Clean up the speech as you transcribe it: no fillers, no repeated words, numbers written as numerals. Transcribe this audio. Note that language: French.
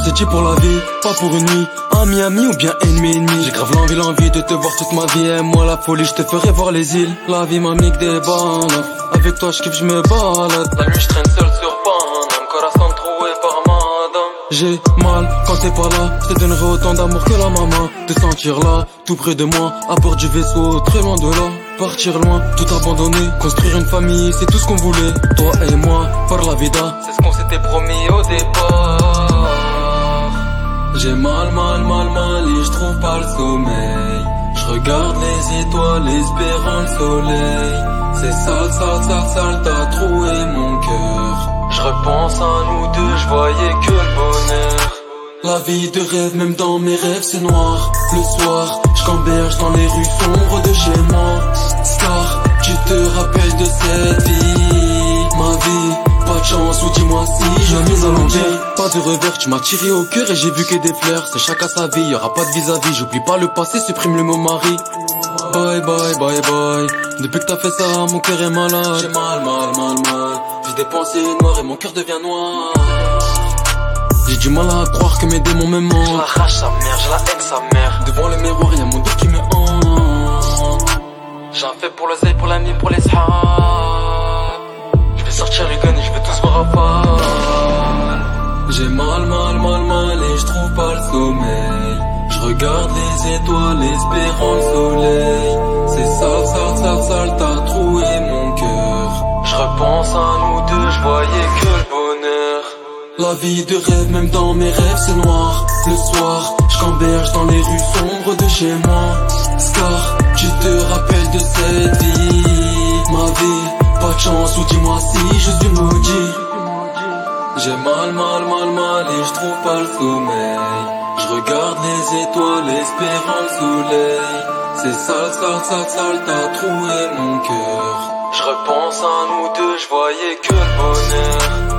dit pour la vie, pas pour une nuit. Ami ou bien ennemi. J'ai grave l'envie de te voir toute ma vie. Aime-moi la folie, je te ferai voir les îles. La vie m'a mis que des balles. Avec toi je kiffe, je me balade. La nuit je traîne seul sur Paname, corazon troué par madame. J'ai mal quand t'es pas là, je te donnerai autant d'amour que la maman. Te sentir là, tout près de moi, à bord du vaisseau, très loin de là. Partir loin, tout abandonner, construire une famille, c'est tout ce qu'on voulait. Toi et moi, par la vida, c'est ce qu'on s'était promis au départ. J'ai mal et je trouve pas le sommeil. Je regarde les étoiles espérant le soleil. C'est sale, t'as troué mon cœur. Je repense à nous deux, je voyais que le bonheur. La vie de rêve, même dans mes rêves c'est noir. Le soir, je camberge dans les rues sombres de chez moi. Scar, tu te rappelles de cette vie? Ma vie, pas de chance ou dis-moi si je mise à l'envers. Pas de revers, tu m'as tiré au cœur et j'ai vu que des fleurs. C'est chacun sa vie, y'aura pas de vis-à-vis. J'oublie pas le passé, supprime le mot mari. Bye. Depuis que t'as fait ça, mon cœur est malade. J'ai mal. J'ai des pensées noires et mon cœur devient noir. J'ai du mal à croire que mes démons me mentent. Je la rage sa mère, je la haine sa mère. Devant le miroir y'a mon dos qui me hante. J'en fais pour l'oseille, pour l'ami, pour les sahabs. Je vais sortir le gun et je vais tous voir à fall. J'ai mal et je trouve pas le sommeil. Je regarde les étoiles espérant le soleil. C'est sale, t'as troué mon cœur. Je repense à nous deux, je voyais que le bonheur. La vie de rêve, même dans mes rêves c'est noir. Le soir, je camberge dans les rues sombres de chez moi. Scar, tu te rappelles de cette vie? Ma vie, pas de chance ou dis-moi si je suis maudit. J'ai mal et je trouve pas le sommeil. Je regarde les étoiles espérant le soleil. C'est sale, t'as troué mon cœur. Je repense à nous deux, je voyais que le bonheur.